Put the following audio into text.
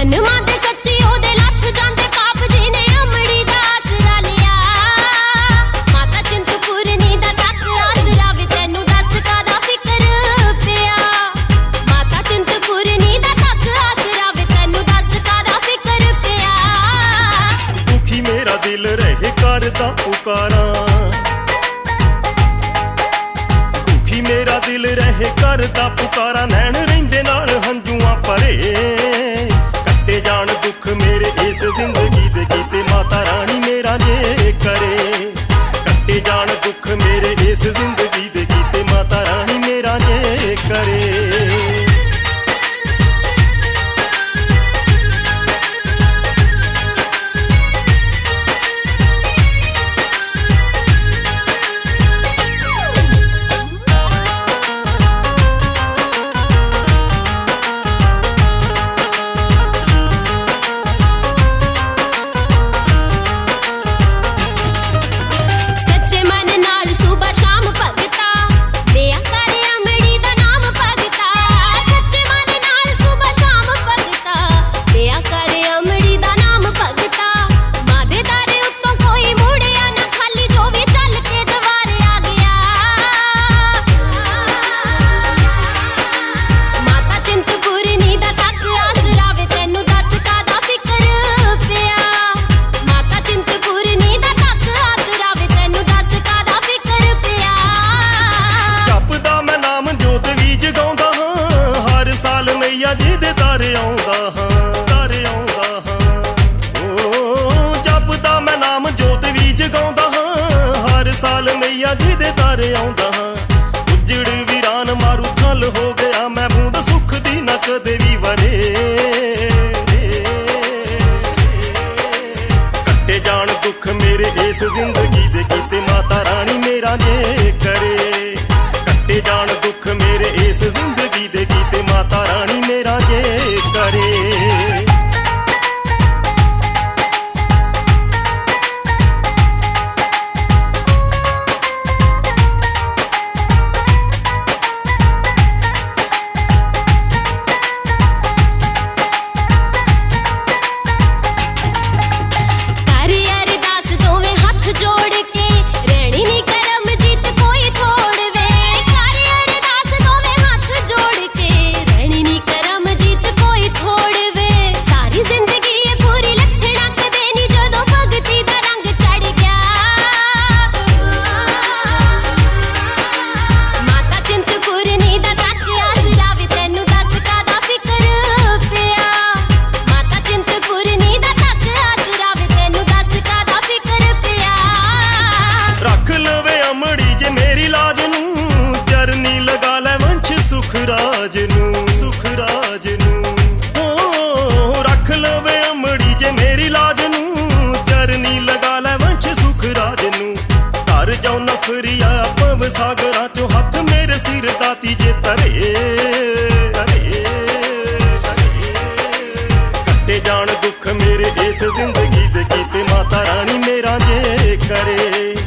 ਜਨਮਾਂ ਦੇ ਸੱਚੀ ਉਹਦੇ ਲੱਥ ਜਾਂਦੇ ਪਾਪ ਜੀ ਨੇ ਅਮੜੀ ਦਾ ਆਸਰਾ ਲਿਆ। ਮਾਤਾ ਚਿੰਤਪੁਰਨੀ ਦਾ ਤੱਕ ਆਸਰਾ ਵੇ ਤੈਨੂੰ ਦੱਸ ਕਾਹਦਾ ਫਿਕਰ ਪਿਆ। ਮਾਤਾ ਚਿੰਤਪੁਰਨੀ ਦਾ ਤੱਕ ਆਸਰਾ ਵੇ ਤੈਨੂੰ ਦੱਸ ਕਾਹਦਾ ਫਿਕਰ ਪਿਆ। ਦੁਖੀ ਮੇਰਾ ਦਿਲ ਰਹੇ ਕਰਦਾ ਪੁਕਾਰਾਂ, ਦੁਖੀ ਮੇਰਾ ਦਿਲ ਰਹੇ ਕਰਦਾ ਪੁਕਾਰਾਂ। ਨੈਣ ਰਹਿੰਦੇ ਨਾਲ ਹੰਝੂਆਂ ਭਰੇ, ਕੱਟੇ ਜਾਣ ਦੁੱਖ ਮੇਰੇ ਇਸ ਜ਼ਿੰਦਗੀ ਦੇ ਕੀਤੇ ਮਾਤਾ ਰਾਣੀ ਮੇਰਾ ਜੇ ਕਰੇ। ਕੱਟੇ ਜਾਣ ਦੁੱਖ ਮੇਰੇ ਇਸ ਜ਼ਿੰਦਗੀ ਦੇ ਕੀਤੇ ਮਾਤਾ ਰਾਣੀ ਮੇਰਾ ਜੇ ਕਰੇ। ਜਿਹਦੇ ਦਰ ਆਉਂਦਾ ਹਾਂ, ਦਰ ਆਉਂਦਾ ਹਾਂ। ਓ ਜਪਦਾ ਮੈਂ ਨਾਮ ਜੋਤ ਵੀ ਜਗਾਉਂਦਾ ਹਾਂ, ਹਰ ਸਾਲ ਮਈਆ ਜਿਹਦੇ ਦਰ ਆਉਂਦਾ ਹਾਂ। ਉੱਜੜ ਵੀਰਾਨ ਮਾਰੂ ਥਲ ਹੋ ਗਿਆ ਮੈਂ, ਬੂੰਦ ਸੁੱਖ ਦੀ ਨਾ ਕਦੇ ਵੀ ਵਰੇ। ਕੱਟੇ ਜਾਣ ਦੁੱਖ ਮੇਰੇ ਇਸ ਜ਼ਿੰਦਗੀ ਦੇ ਕੀਤੇ ਮਾਤਾ ਰਾਣੀ ਮੇਰਾ ਜੇ ਕਰੇ। ਕੱਟੇ ਜਾਣ ਦੁੱਖ ਮੇਰੇ ਇਸ ਜ਼ਿੰਦਗੀ ਦੇ ਕੀਤੇ ਮਾਤਾ ਰਾਣੀ ਮੇਰਾ ਜੇ ਕਰੇ। ਸੁਖਰਾਜ ਨੂੰ, ਸੁਖਰਾਜ ਨੂੰ ਹੋ ਰੱਖ ਲਵੇ ਅਮੜੀ ਜੇ ਮੇਰੀ ਲਾਜ ਨੂੰ। ਚਰਨੀ ਲਗਾ ਲੈ ਵੰਸ਼ ਸੁਖਰਾਜ ਨੂੰ। ਧਰ ਜਾਉ ਨਫਰੀਆ ਪਵ ਸਾਗਰਾਂ ਚੋਂ ਹੱਥ ਮੇਰੇ ਸਿਰ ਦਾਤੀ ਜੇ ਧਰੇ। ਕੱਟੇ ਜਾਣ ਦੁੱਖ ਮੇਰੇ ਇਸ ਜ਼ਿੰਦਗੀ ਦੇ ਕੀਤੇ ਮਾਤਾ ਰਾਣੀ ਮੇਰਾ ਜੇ ਕਰੇ।